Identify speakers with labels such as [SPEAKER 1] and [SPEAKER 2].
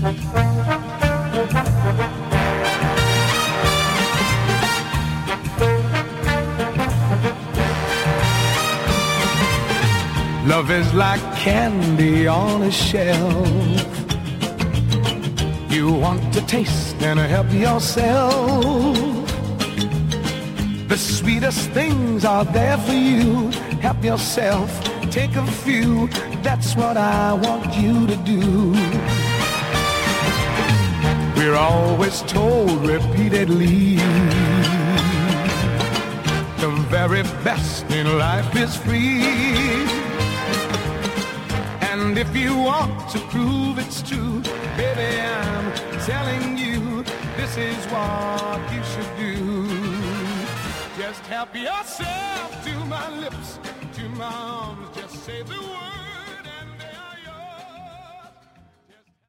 [SPEAKER 1] Love is like candy on a shelf. You want to taste and help yourself. The sweetest things are there for you. Help yourself, take a few. That's what I want you to do. We're always told repeatedly the very best in life is free. And if you want to prove it's true, baby, I'm telling you, this is what you should do. Just help yourself to my lips, to my arms, just say the word.